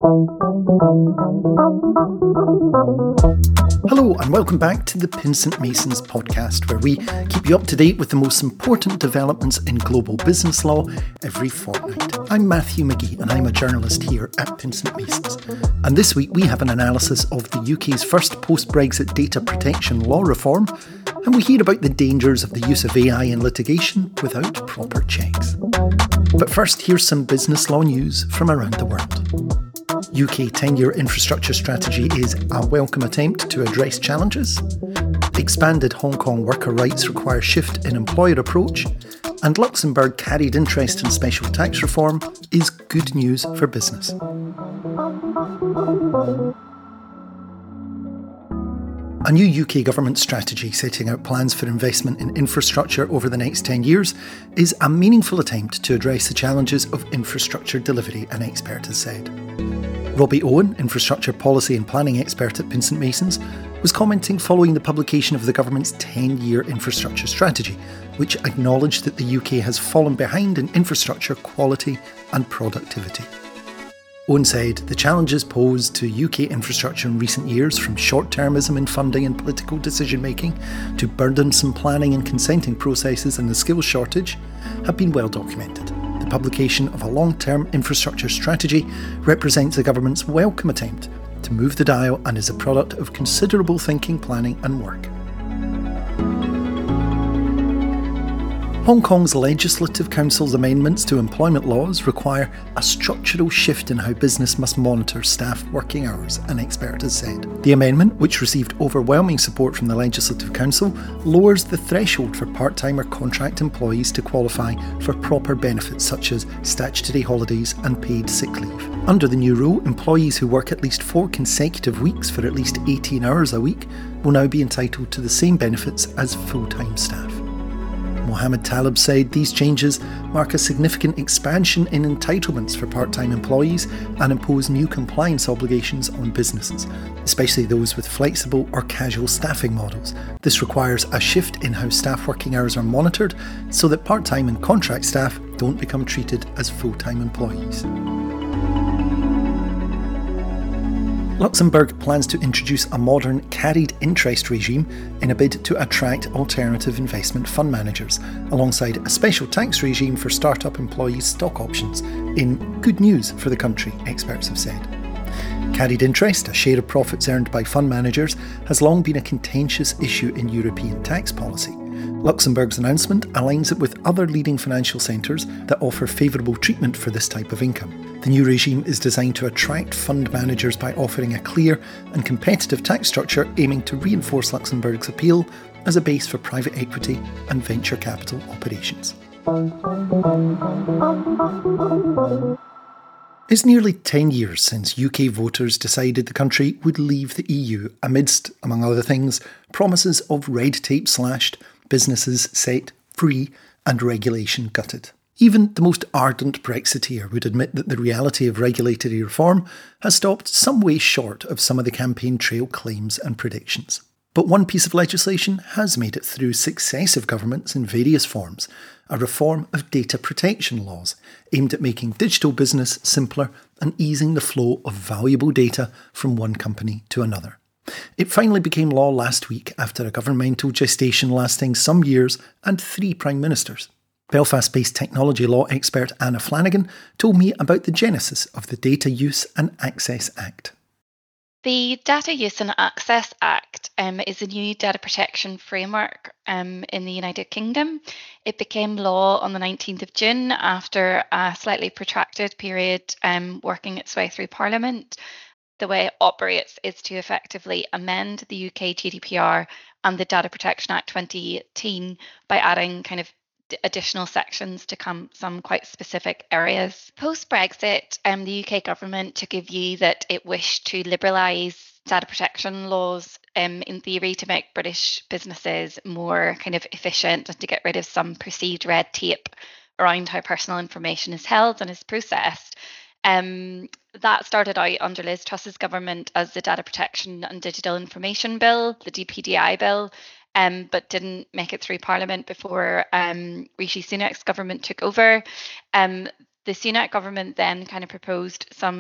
Hello and welcome back to the Pinsent Masons podcast, where we keep you up to date with the most important developments in global business law every fortnight. I'm Matthew McGee and I'm a journalist here at Pinsent Masons. And this week we have an analysis of the UK's first post-Brexit data protection law reform, and we hear about the dangers of the use of AI in litigation without proper checks. But first, here's some business law news from around the world. UK 10-year infrastructure strategy is a welcome attempt to address challenges. Expanded Hong Kong worker rights require shift in employer approach. And Luxembourg carried interest in special tax reform is good news for business. A new UK government strategy setting out plans for investment in infrastructure over the next 10 years is a meaningful attempt to address the challenges of infrastructure delivery, an expert has said. Robbie Owen, infrastructure policy and planning expert at Pinsent Masons, was commenting following the publication of the government's 10-year infrastructure strategy, which acknowledged that the UK has fallen behind in infrastructure quality and productivity. Owen said the challenges posed to UK infrastructure in recent years, from short-termism in funding and political decision-making to burdensome planning and consenting processes and the skills shortage, have been well documented. The publication of a long-term infrastructure strategy represents the government's welcome attempt to move the dial and is a product of considerable thinking, planning and work. Hong Kong's Legislative Council's amendments to employment laws require a structural shift in how business must monitor staff working hours, an expert has said. The amendment, which received overwhelming support from the Legislative Council, lowers the threshold for part-time or contract employees to qualify for proper benefits such as statutory holidays and paid sick leave. Under the new rule, employees who work at least 4 consecutive weeks for at least 18 hours a week will now be entitled to the same benefits as full-time staff. Mohammed Talib said these changes mark a significant expansion in entitlements for part-time employees and impose new compliance obligations on businesses, especially those with flexible or casual staffing models. This requires a shift in how staff working hours are monitored so that part-time and contract staff don't become treated as full-time employees. Luxembourg plans to introduce a modern carried interest regime in a bid to attract alternative investment fund managers, alongside a special tax regime for start-up employees' stock options, in good news for the country, experts have said. Carried interest, a share of profits earned by fund managers, has long been a contentious issue in European tax policy. Luxembourg's announcement aligns it with other leading financial centres that offer favourable treatment for this type of income. The new regime is designed to attract fund managers by offering a clear and competitive tax structure aiming to reinforce Luxembourg's appeal as a base for private equity and venture capital operations. It's nearly 10 years since UK voters decided the country would leave the EU amidst, among other things, promises of red tape slashed, businesses set free and regulation gutted. Even the most ardent Brexiteer would admit that the reality of regulatory reform has stopped some way short of some of the campaign trail claims and predictions. But one piece of legislation has made it through successive governments in various forms, a reform of data protection laws aimed at making digital business simpler and easing the flow of valuable data from one company to another. It finally became law last week after a governmental gestation lasting some years and 3 prime ministers. Belfast-based technology law expert Anna Flanagan told me about the genesis of the Data Use and Access Act. The Data Use and Access Act is a new data protection framework in the United Kingdom. It became law on the 19th of June after a slightly protracted period working its way through Parliament. The way it operates is to effectively amend the UK GDPR and the Data Protection Act 2018 by adding kind of additional sections to some quite specific areas. Post-Brexit, the UK government took a view that it wished to liberalise data protection laws in theory to make British businesses more kind of efficient and to get rid of some perceived red tape around how personal information is held and is processed. That started out under Liz Truss's government as the Data Protection and Digital Information Bill, the DPDI bill, but didn't make it through Parliament before Rishi Sunak's government took over. The Sunak government then kind of proposed some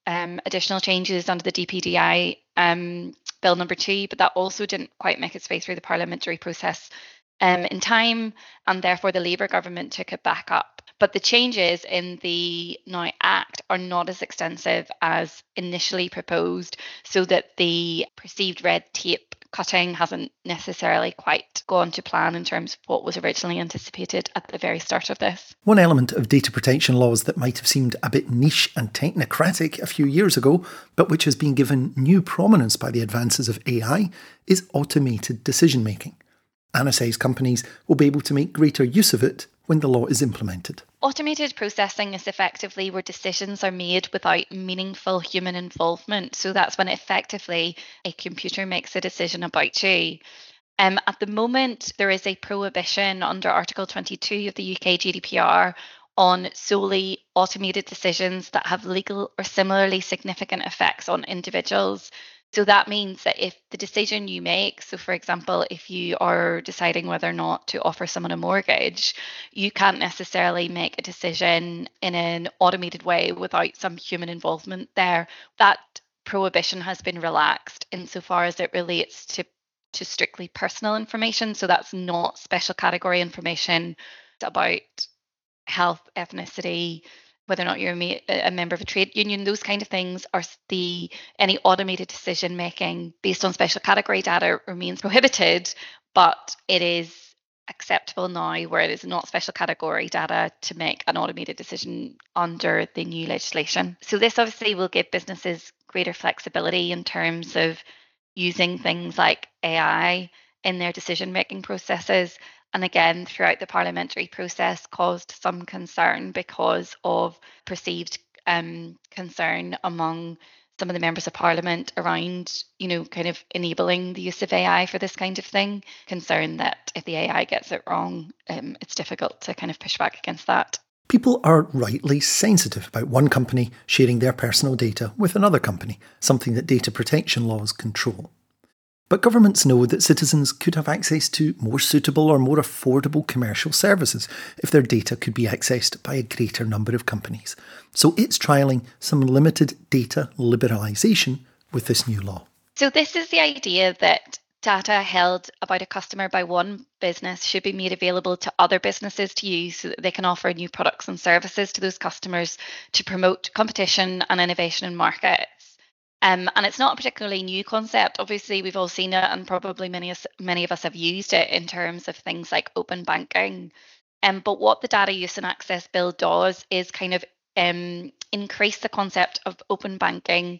additional changes under the DPDI Bill number 2, but that also didn't quite make its way through the parliamentary process in time, and therefore the Labour government took it back up. But the changes in the now Act are not as extensive as initially proposed, so that the perceived red tape cutting hasn't necessarily quite gone to plan in terms of what was originally anticipated at the very start of this. One element of data protection laws that might have seemed a bit niche and technocratic a few years ago, but which has been given new prominence by the advances of AI, is automated decision making. Anna says companies will be able to make greater use of it when the law is implemented. Automated processing is effectively where decisions are made without meaningful human involvement. So that's when effectively a computer makes a decision about you. At the moment, there is a prohibition under Article 22 of the UK GDPR on solely automated decisions that have legal or similarly significant effects on individuals. So that means that if the decision you make, so for example, if you are deciding whether or not to offer someone a mortgage, you can't necessarily make a decision in an automated way without some human involvement there. That prohibition has been relaxed insofar as it relates to strictly personal information. So that's not special category information about health, ethnicity, whether or not you're a member of a trade union. Those kind of things are any automated decision making based on special category data remains prohibited, but it is acceptable now where it is not special category data to make an automated decision under the new legislation. So this obviously will give businesses greater flexibility in terms of using things like AI in their decision making processes. And again, throughout the parliamentary process, caused some concern because of perceived concern among some of the members of parliament around, kind of enabling the use of AI for this kind of thing. Concern that if the AI gets it wrong, it's difficult to kind of push back against that. People are rightly sensitive about one company sharing their personal data with another company, something that data protection laws control. But governments know that citizens could have access to more suitable or more affordable commercial services if their data could be accessed by a greater number of companies. So it's trialling some limited data liberalisation with this new law. So this is the idea that data held about a customer by one business should be made available to other businesses to use so that they can offer new products and services to those customers to promote competition and innovation in markets. And it's not a particularly new concept. Obviously, we've all seen it, and probably many of us have used it in terms of things like open banking. But what the Data Use and Access Bill does is kind of increase the concept of open banking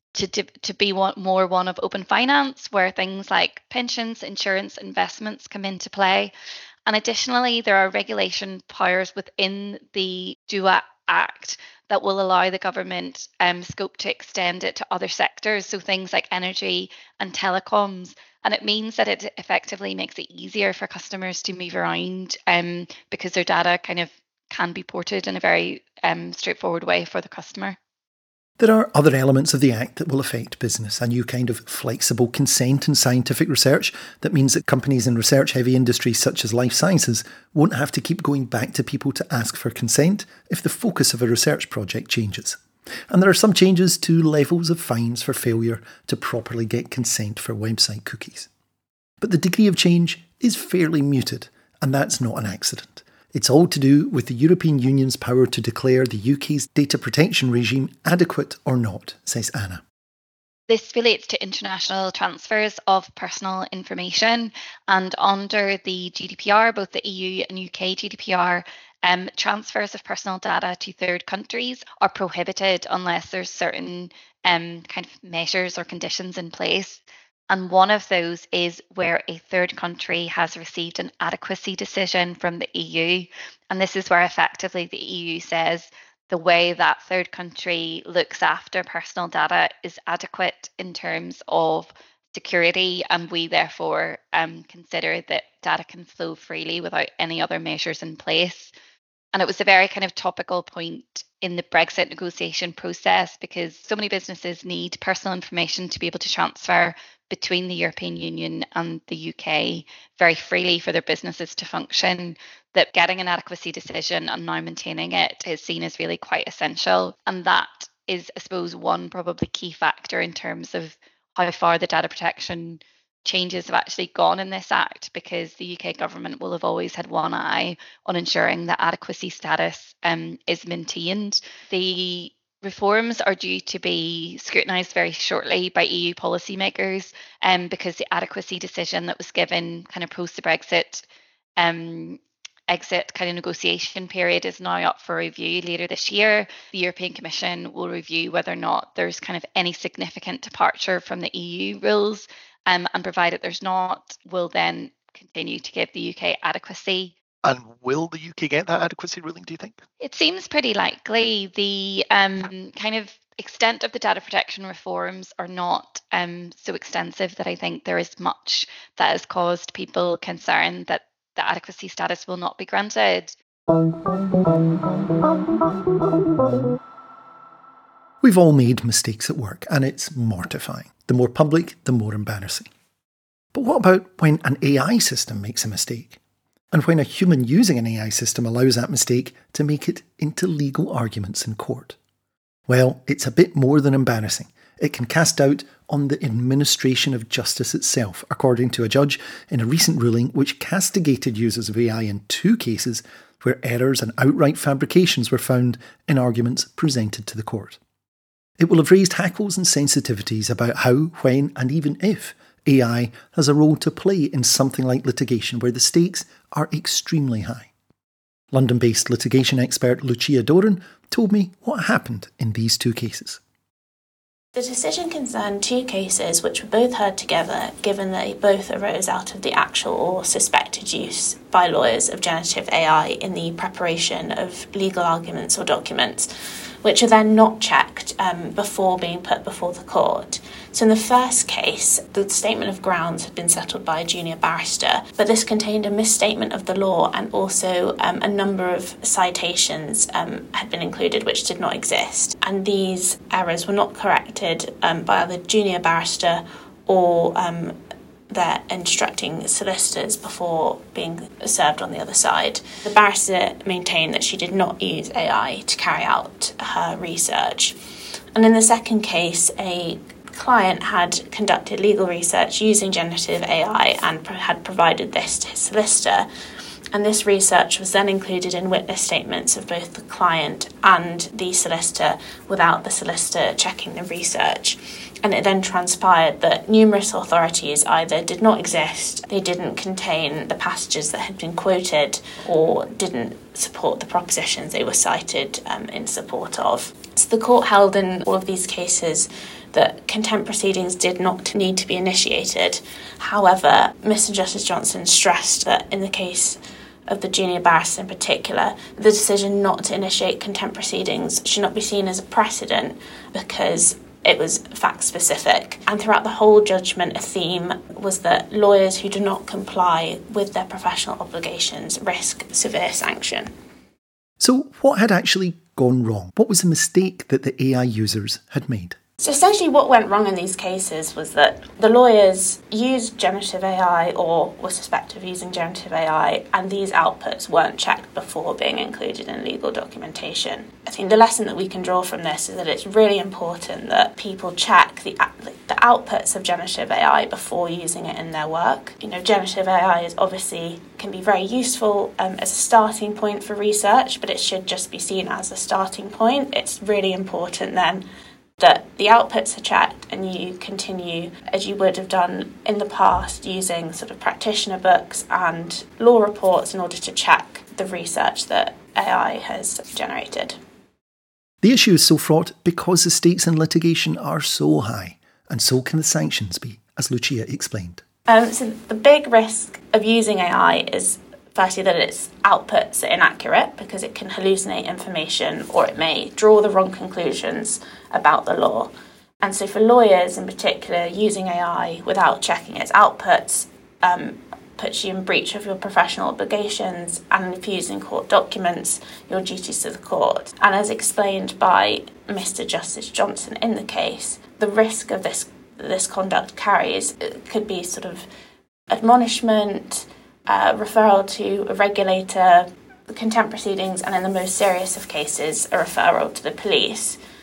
to be more one of open finance, where things like pensions, insurance, investments come into play. And additionally, there are regulation powers within the DUA Act that will allow the government scope to extend it to other sectors, so things like energy and telecoms. And it means that it effectively makes it easier for customers to move around because their data kind of can be ported in a very straightforward way for the customer. There are other elements of the Act that will affect business, a new kind of flexible consent in scientific research that means that companies in research-heavy industries such as life sciences won't have to keep going back to people to ask for consent if the focus of a research project changes. And there are some changes to levels of fines for failure to properly get consent for website cookies. But the degree of change is fairly muted, and that's not an accident. It's all to do with the European Union's power to declare the UK's data protection regime adequate or not, says Anna. This relates to international transfers of personal information, and under the GDPR, both the EU and UK GDPR, transfers of personal data to third countries are prohibited unless there's certain kind of measures or conditions in place. And one of those is where a third country has received an adequacy decision from the EU. And this is where effectively the EU says the way that third country looks after personal data is adequate in terms of security. And we therefore consider that data can flow freely without any other measures in place. And it was a very kind of topical point in the Brexit negotiation process because so many businesses need personal information to be able to transfer between the European Union and the UK very freely for their businesses to function, that getting an adequacy decision and now maintaining it is seen as really quite essential. And that is, I suppose, one probably key factor in terms of how far the data protection changes have actually gone in this act, because the UK government will have always had one eye on ensuring that adequacy status is maintained. The reforms are due to be scrutinised very shortly by EU policymakers, because the adequacy decision that was given kind of post the Brexit exit kind of negotiation period is now up for review later this year. The European Commission will review whether or not there's kind of any significant departure from the EU rules, and provided there's not, will then continue to give the UK adequacy. And will the UK get that adequacy ruling, do you think? It seems pretty likely. The kind of extent of the data protection reforms are not so extensive that I think there is much that has caused people concern that the adequacy status will not be granted. We've all made mistakes at work, and it's mortifying. The more public, the more embarrassing. But what about when an AI system makes a mistake? And when a human using an AI system allows that mistake to make it into legal arguments in court? Well, it's a bit more than embarrassing. It can cast doubt on the administration of justice itself, according to a judge in a recent ruling which castigated users of AI in 2 cases where errors and outright fabrications were found in arguments presented to the court. It will have raised hackles and sensitivities about how, when, and even if AI has a role to play in something like litigation where the stakes are extremely high. London-based litigation expert Lucia Doran told me what happened in these 2 cases. The decision concerned 2 cases which were both heard together, given they both arose out of the actual or suspected use by lawyers of generative AI in the preparation of legal arguments or documents, which are then not checked before being put before the court. So in the first case, the statement of grounds had been settled by a junior barrister, but this contained a misstatement of the law, and also a number of citations had been included which did not exist. And these errors were not corrected by either junior barrister or their instructing solicitors before being served on the other side. The barrister maintained that she did not use AI to carry out her research. And in the second case, a client had conducted legal research using generative AI and had provided this to his solicitor. And this research was then included in witness statements of both the client and the solicitor without the solicitor checking the research. And it then transpired that numerous authorities either did not exist, they didn't contain the passages that had been quoted, or didn't support the propositions they were cited in support of. So the court held in all of these cases that contempt proceedings did not need to be initiated. However, Mr. Justice Johnson stressed that in the case of the junior barrister in particular, the decision not to initiate contempt proceedings should not be seen as a precedent because it was fact-specific. And throughout the whole judgment, a theme was that lawyers who do not comply with their professional obligations risk severe sanction. So what had actually gone wrong? What was the mistake that the AI users had made? So essentially what went wrong in these cases was that the lawyers used generative AI or were suspected of using generative AI, and these outputs weren't checked before being included in legal documentation. I think the lesson that we can draw from this is that it's really important that people check the outputs of generative AI before using it in their work. You know, generative AI is obviously can be very useful as a starting point for research, but it should just be seen as a starting point. It's really important then that the outputs are checked and you continue as you would have done in the past using sort of practitioner books and law reports in order to check the research that AI has generated. The issue is so fraught because the stakes in litigation are so high, and so can the sanctions be, as Lucia explained. So the big risk of using AI is firstly that its outputs are inaccurate because it can hallucinate information or it may draw the wrong conclusions about the law. And so for lawyers in particular, using AI without checking its outputs puts you in breach of your professional obligations and if using court documents, your duties to the court. And as explained by Mr. Justice Johnson in the case, the risk of this conduct carries could be sort of admonishment, referral to a regulator, contempt proceedings, and in the most serious of cases, a referral to the police.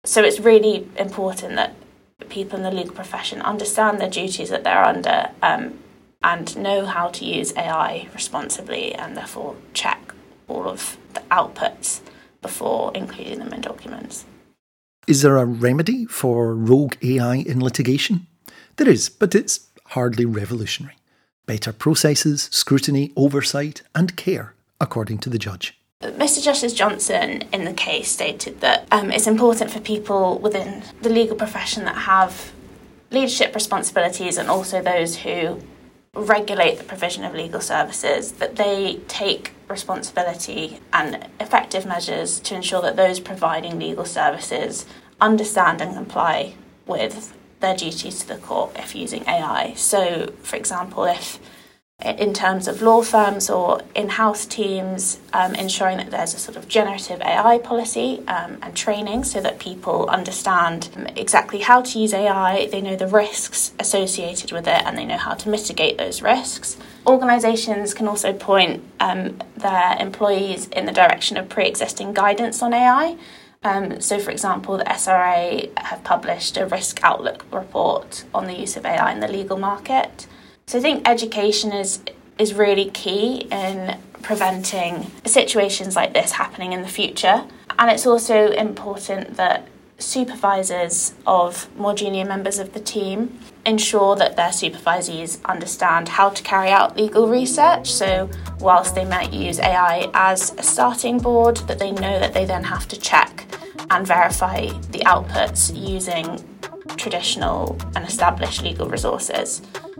So it's really important that people in the legal profession understand the duties that they're under and know how to use AI responsibly, and therefore check all of the outputs before including them in documents. Is there a remedy for rogue AI in litigation? There is, but it's hardly revolutionary. Better processes, scrutiny, oversight and care, according to the judge. Mr. Justice Johnson in the case stated that it's important for people within the legal profession that have leadership responsibilities and also those who regulate the provision of legal services, that they take responsibility and effective measures to ensure that those providing legal services understand and comply with their duties to the court if using AI. So, for example, if in terms of law firms or in-house teams, ensuring that there's a sort of generative AI policy and training so that people understand exactly how to use AI, they know the risks associated with it, and they know how to mitigate those risks. Organisations can also point their employees in the direction of pre-existing guidance on AI. So, for example, the SRA have published a risk outlook report on the use of AI in the legal market. So I think education is really key in preventing situations like this happening in the future. And it's also important that supervisors of more junior members of the team ensure that their supervisees understand how to carry out legal research. So whilst they might use AI as a starting board, that they know that they then have to check and verify the outputs using traditional and established legal resources.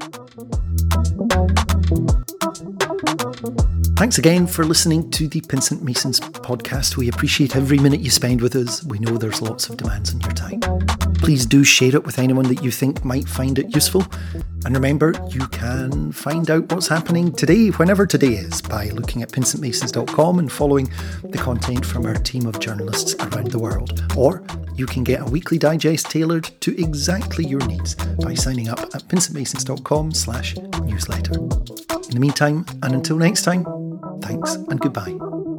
Thanks again for listening to the Pinsent Masons podcast. We appreciate every minute you spend with us. We know there's lots of demands on your time. Please do share it with anyone that you think might find it useful. And remember, you can find out what's happening today, whenever today is, by looking at pinsentmasons.com and following the content from our team of journalists around the world. Or you can get a weekly digest tailored to exactly your needs by signing up at pinsentmasons.com/newsletter. In the meantime, and until next time, thanks and goodbye.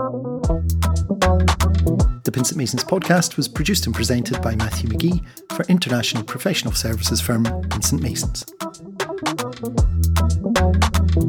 The Pinsent Masons podcast was produced and presented by Matthew McGee for international professional services firm Pinsent Masons.